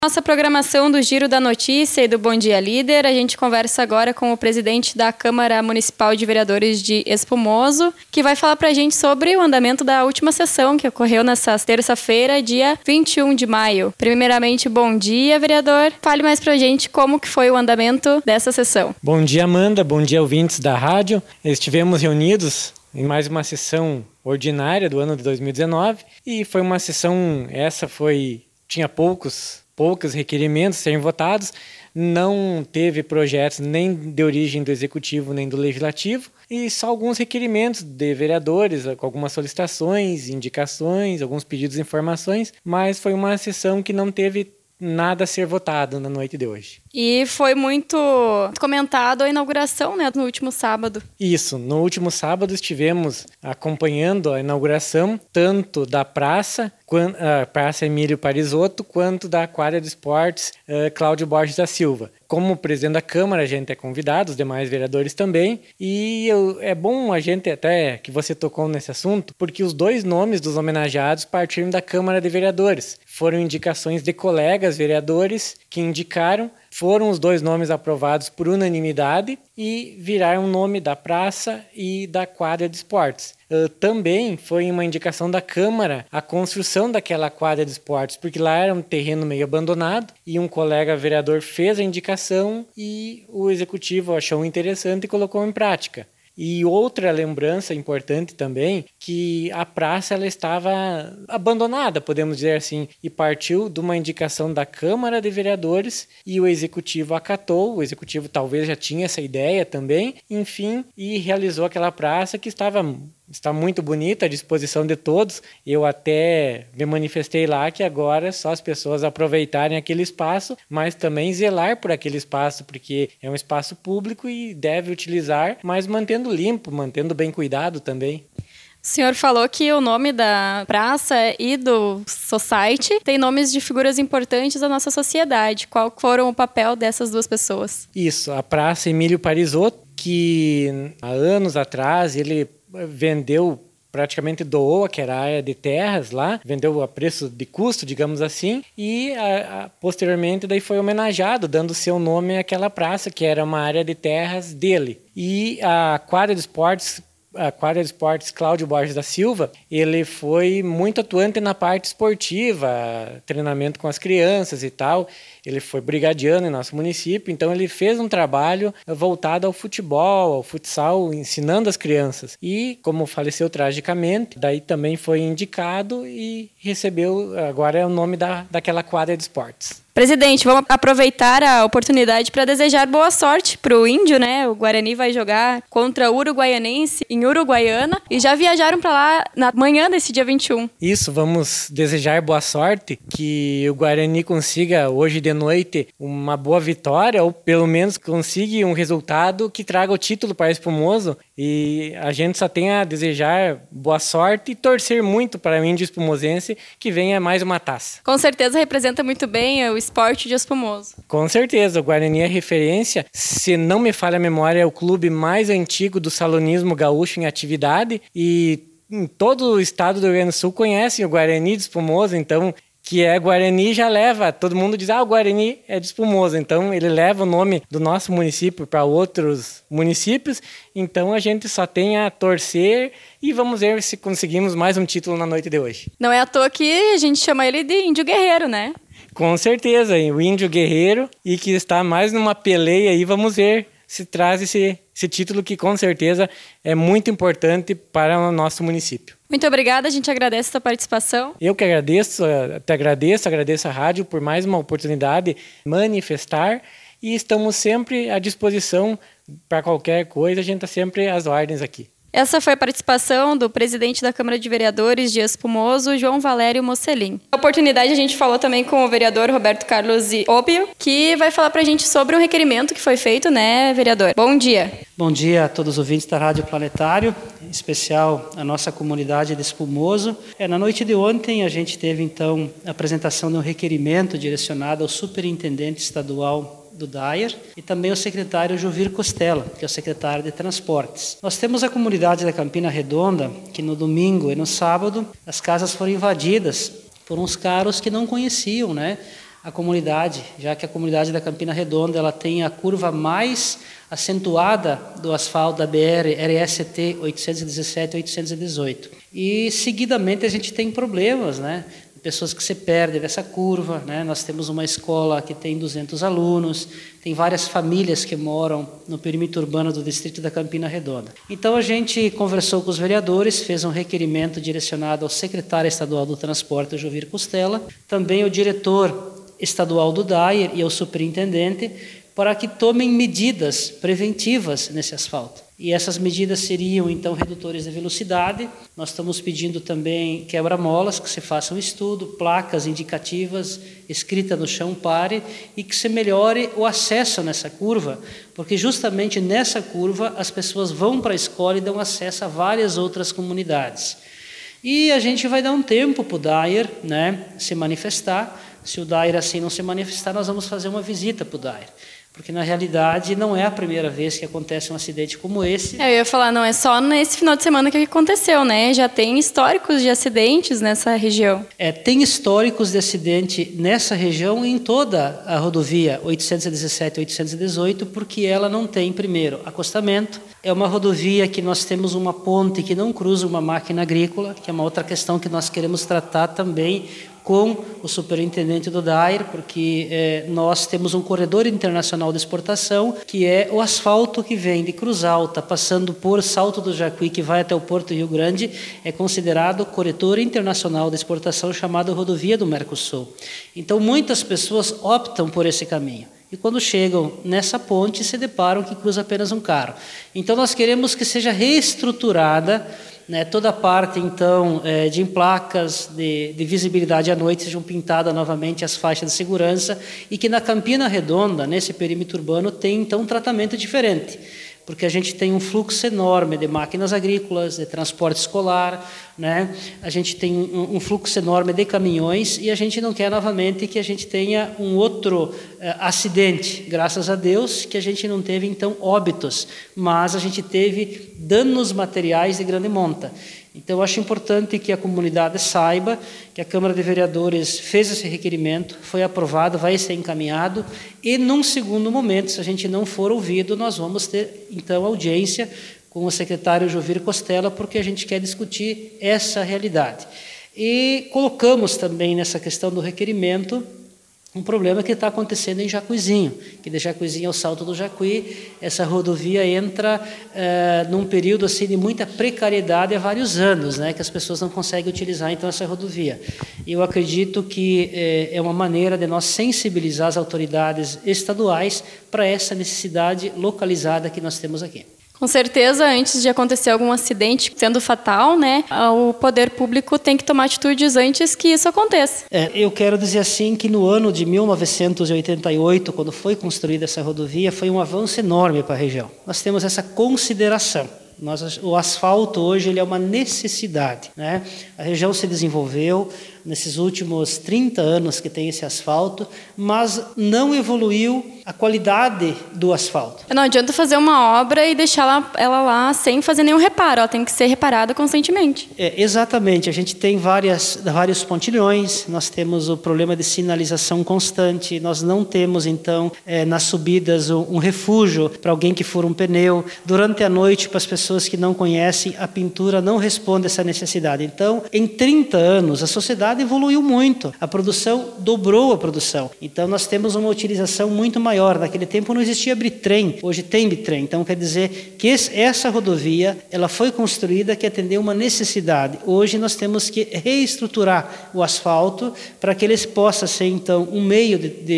Nossa programação do Giro da Notícia e do Bom Dia Líder, a gente conversa agora com o presidente da Câmara Municipal de Vereadores de Espumoso, que vai falar para a gente sobre o andamento da última sessão que ocorreu nessa terça-feira, dia 21 de maio. Primeiramente, bom dia, vereador. Fale mais para a gente como que foi o andamento dessa sessão. Bom dia, Amanda. Bom dia, ouvintes da rádio. Estivemos reunidos em mais uma sessão ordinária do ano de 2019 e foi uma sessão, tinha poucos requerimentos a serem votados, não teve projetos nem de origem do Executivo nem do Legislativo e só alguns requerimentos de vereadores, com algumas solicitações, indicações, alguns pedidos de informações, mas foi uma sessão que não teve nada a ser votado na noite de hoje. E foi muito comentado a inauguração, né, no último sábado. Isso, no último sábado estivemos acompanhando a inauguração tanto da praça Emílio Parisotto, quanto da quadra de esportes Cláudio Borges da Silva. Como presidente da Câmara, a gente é convidado, os demais vereadores também, e é bom a gente até que você tocou nesse assunto, porque os dois nomes dos homenageados partiram da Câmara de Vereadores. Foram indicações de colegas vereadores que indicaram, foram os dois nomes aprovados por unanimidade e viraram o nome da praça e da quadra de esportes. Também foi uma indicação da Câmara a construção daquela quadra de esportes, porque lá era um terreno meio abandonado e um colega vereador fez a indicação e o Executivo achou interessante e colocou em prática. E outra lembrança importante também, que a praça ela estava abandonada, podemos dizer assim, e partiu de uma indicação da Câmara de Vereadores e o Executivo acatou, o Executivo talvez já tinha essa ideia também, enfim, e realizou aquela praça que está muito bonita, à disposição de todos. Eu até me manifestei lá que agora é só as pessoas aproveitarem aquele espaço, mas também zelar por aquele espaço, porque é um espaço público e deve utilizar, mas mantendo limpo, mantendo bem cuidado também. O senhor falou que o nome da praça e do Society tem nomes de figuras importantes da nossa sociedade. Qual foram o papel dessas duas pessoas? Isso, a praça Emílio Parisotto, que há anos atrás ele praticamente doou aquela área de terras lá, vendeu a preço de custo, digamos assim, e posteriormente daí foi homenageado, dando seu nome àquela praça, que era uma área de terras dele. E a quadra de esportes Cláudio Borges da Silva, ele foi muito atuante na parte esportiva, treinamento com as crianças e tal. Ele foi brigadiano em nosso município, então ele fez um trabalho voltado ao futebol, ao futsal, ensinando as crianças. E como faleceu tragicamente, daí também foi indicado e recebeu, agora é o nome daquela quadra de esportes. Presidente, vamos aproveitar a oportunidade para desejar boa sorte para o Índio, né? O Guarani vai jogar contra o Uruguaianense em Uruguaiana e já viajaram para lá na manhã desse dia 21. Isso, vamos desejar boa sorte, que o Guarani consiga hoje de noite uma boa vitória ou pelo menos consiga um resultado que traga o título para Espumoso. E a gente só tem a desejar boa sorte e torcer muito para o Índio Espumosense que venha mais uma taça. Com certeza representa muito bem o esporte de Espumoso. Com certeza, o Guarani é referência. Se não me falha a memória, é o clube mais antigo do salonismo gaúcho em atividade e em todo o estado do Rio Grande do Sul conhecem o Guarani de Espumoso, então que é Guarani já leva, todo mundo diz, o Guarani é de Espumoso, então ele leva o nome do nosso município para outros municípios, então a gente só tem a torcer e vamos ver se conseguimos mais um título na noite de hoje. Não é à toa que a gente chama ele de Índio Guerreiro, né? Com certeza, o Índio Guerreiro e que está mais numa peleia aí, vamos ver se traz esse título que com certeza é muito importante para o nosso município. Muito obrigada, a gente agradece a sua participação. Eu que agradeço a rádio por mais uma oportunidade de manifestar e estamos sempre à disposição para qualquer coisa, a gente está sempre às ordens aqui. Essa foi a participação do presidente da Câmara de Vereadores de Espumoso, João Valério Mocelin. Na oportunidade, a gente falou também com o vereador Roberto Carlos Obio, que vai falar para a gente sobre um requerimento que foi feito, né, vereador? Bom dia. Bom dia a todos os ouvintes da Rádio Planetário, em especial a nossa comunidade de Espumoso. Na noite de ontem, a gente teve, então, a apresentação de um requerimento direcionado ao superintendente estadual do DAER e também o secretário Juvir Costela, que é o secretário de Transportes. Nós temos a comunidade da Campina Redonda, que no domingo e no sábado as casas foram invadidas por uns caras que não conheciam, a comunidade, já que a comunidade da Campina Redonda ela tem a curva mais acentuada do asfalto da BR RST 817 e 818. E seguidamente a gente tem problemas, né? Pessoas que se perdem dessa curva, né? Nós temos uma escola que tem 200 alunos, tem várias famílias que moram no perímetro urbano do distrito da Campina Redonda. Então a gente conversou com os vereadores, fez um requerimento direcionado ao secretário estadual do transporte, Jovir Costella, também ao diretor estadual do DAIR e ao superintendente, para que tomem medidas preventivas nesse asfalto. E essas medidas seriam, então, redutores de velocidade. Nós estamos pedindo também quebra-molas, que se faça um estudo, placas indicativas, escrita no chão pare, e que se melhore o acesso nessa curva, porque justamente nessa curva as pessoas vão para a escola e dão acesso a várias outras comunidades. E a gente vai dar um tempo para o DAIR, né, se manifestar. Se o DAIR assim não se manifestar, nós vamos fazer uma visita para o DAIR. Porque, na realidade, não é a primeira vez que acontece um acidente como esse. Eu ia falar, não é só nesse final de semana que aconteceu, né? Já tem históricos de acidentes nessa região. Tem históricos de acidente nessa região em toda a rodovia 817 e 818, porque ela não tem, primeiro, acostamento. É uma rodovia que nós temos uma ponte que não cruza uma máquina agrícola, que é uma outra questão que nós queremos tratar também com o superintendente do DAIR, porque nós temos um corredor internacional de exportação, que é o asfalto que vem de Cruz Alta, passando por Salto do Jacuí, que vai até o Porto Rio Grande, é considerado corredor internacional de exportação, chamado Rodovia do Mercosul. Então, muitas pessoas optam por esse caminho. E quando chegam nessa ponte, se deparam que cruza apenas um carro. Então, nós queremos que seja reestruturada, né, toda a parte, então, de placas de visibilidade à noite sejam pintadas novamente as faixas de segurança e que na Campina Redonda, nesse perímetro urbano, tem, então, um tratamento diferente. Porque a gente tem um fluxo enorme de máquinas agrícolas, de transporte escolar, né? A gente tem um fluxo enorme de caminhões e a gente não quer novamente que a gente tenha um outro acidente. Graças a Deus que a gente não teve, então, óbitos, mas a gente teve danos materiais de grande monta. Então, eu acho importante que a comunidade saiba que a Câmara de Vereadores fez esse requerimento, foi aprovado, vai ser encaminhado, e, num segundo momento, se a gente não for ouvido, nós vamos ter, então, audiência com o secretário Jovir Costella, porque a gente quer discutir essa realidade. E colocamos também nessa questão do requerimento um problema que está acontecendo em Jacuizinho, que de Jacuizinho ao Salto do Jacuí, essa rodovia entra num período assim, de muita precariedade há vários anos, né, que as pessoas não conseguem utilizar então essa rodovia. E eu acredito que é uma maneira de nós sensibilizar as autoridades estaduais para essa necessidade localizada que nós temos aqui. Com certeza, antes de acontecer algum acidente sendo fatal, né, o poder público tem que tomar atitudes antes que isso aconteça. Eu quero dizer assim que no ano de 1988, quando foi construída essa rodovia, foi um avanço enorme para a região. Nós temos essa consideração. O asfalto hoje ele é uma necessidade, né? A região se desenvolveu nesses últimos 30 anos que tem esse asfalto, mas não evoluiu a qualidade do asfalto. Não adianta fazer uma obra e deixar ela lá sem fazer nenhum reparo, ela tem que ser reparada constantemente. Exatamente, a gente tem vários pontilhões, nós temos o problema de sinalização constante, nós não temos então nas subidas um refúgio para alguém que fura um pneu. Durante a noite, para as pessoas que não conhecem, a pintura não responde a essa necessidade. Então, em 30 anos, a sociedade evoluiu muito, a produção dobrou a produção. Então, nós temos uma utilização muito maior. Naquele tempo não existia bitrem, hoje tem bitrem. Então, quer dizer que essa rodovia ela foi construída que atendeu uma necessidade. Hoje nós temos que reestruturar o asfalto para que ele possa ser, então, um meio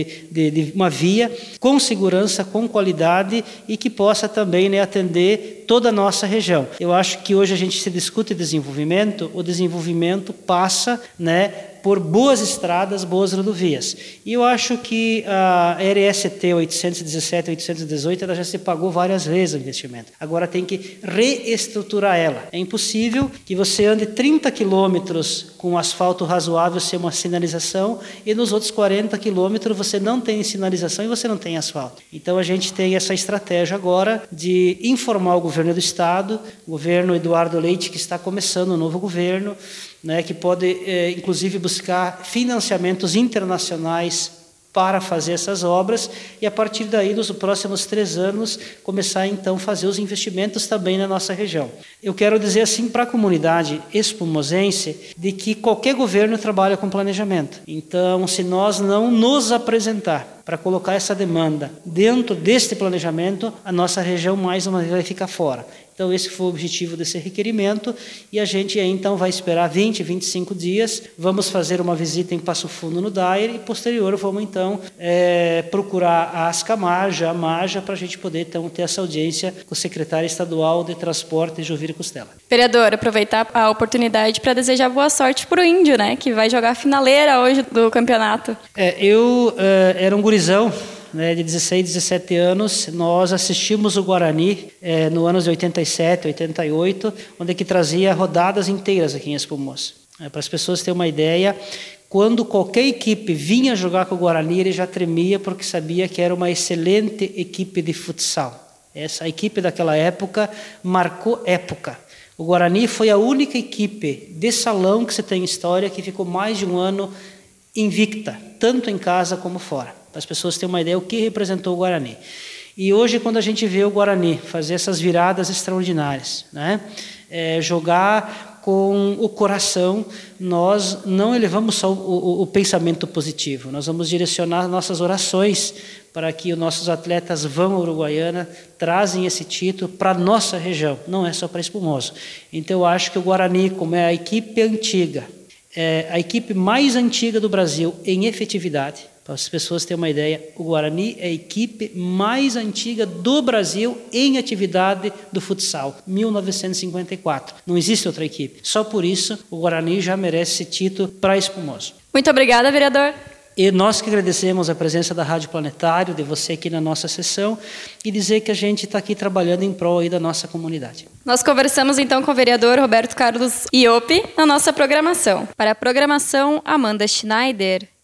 de uma via com segurança, com qualidade e que possa também, né, atender toda a nossa região. Eu acho que hoje a gente se discute desenvolvimento, o desenvolvimento passa, né, por boas estradas, boas rodovias. E eu acho que a RST 817 e 818 ela já se pagou várias vezes o investimento. Agora tem que reestruturar ela. É impossível que você ande 30 quilômetros com um asfalto razoável sem uma sinalização e nos outros 40 quilômetros você não tem sinalização e você não tem asfalto. Então a gente tem essa estratégia agora de informar o governo do estado, o governo Eduardo Leite, que está começando um novo governo, né, que pode, inclusive, buscar financiamentos internacionais para fazer essas obras e, a partir daí, nos próximos 3 anos, começar, então, a fazer os investimentos também na nossa região. Eu quero dizer assim para a comunidade espumosense de que qualquer governo trabalha com planejamento. Então, se nós não nos apresentar para colocar essa demanda dentro deste planejamento, a nossa região mais uma vez vai ficar fora. Então, esse foi o objetivo desse requerimento e a gente aí, então, vai esperar 20, 25 dias, vamos fazer uma visita em Passo Fundo no DAER e, posterior, vamos, então, procurar a Ascamaja, a Maja, para a gente poder, então, ter essa audiência com o secretário estadual de Transporte, Jovir Costela. Vereador, aproveitar a oportunidade para desejar boa sorte para o Índio, né, que vai jogar a finaleira hoje do campeonato. Eu era um gurizão, de 16, 17 anos, nós assistimos o Guarani no ano de 87, 88, onde que trazia rodadas inteiras aqui em Espumoso. Para as pessoas terem uma ideia, quando qualquer equipe vinha jogar com o Guarani, ele já tremia porque sabia que era uma excelente equipe de futsal. Essa equipe daquela época marcou época. O Guarani foi a única equipe de salão que você tem história que ficou mais de um ano invicta, tanto em casa como fora. Para as pessoas terem uma ideia o que representou o Guarani. E hoje, quando a gente vê o Guarani fazer essas viradas extraordinárias, jogar com o coração, nós não elevamos só o pensamento positivo, nós vamos direcionar nossas orações para que os nossos atletas vão à Uruguaiana, trazem esse título para a nossa região, não é só para Espumoso. Então, eu acho que o Guarani, como é a equipe antiga, a equipe mais antiga do Brasil em efetividade. Para as pessoas terem uma ideia, o Guarani é a equipe mais antiga do Brasil em atividade do futsal, 1954. Não existe outra equipe. Só por isso, o Guarani já merece esse título para Espumoso. Muito obrigada, vereador. E nós que agradecemos a presença da Rádio Planetário, de você aqui na nossa sessão, e dizer que a gente está aqui trabalhando em prol aí da nossa comunidade. Nós conversamos então com o vereador Roberto Carlos Iopi na nossa programação. Para a programação, Amanda Schneider.